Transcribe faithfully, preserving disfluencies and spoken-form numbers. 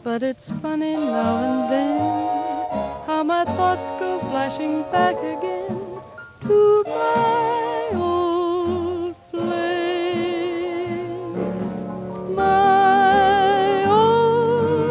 But it's funny now and then how my thoughts go flashing back again to my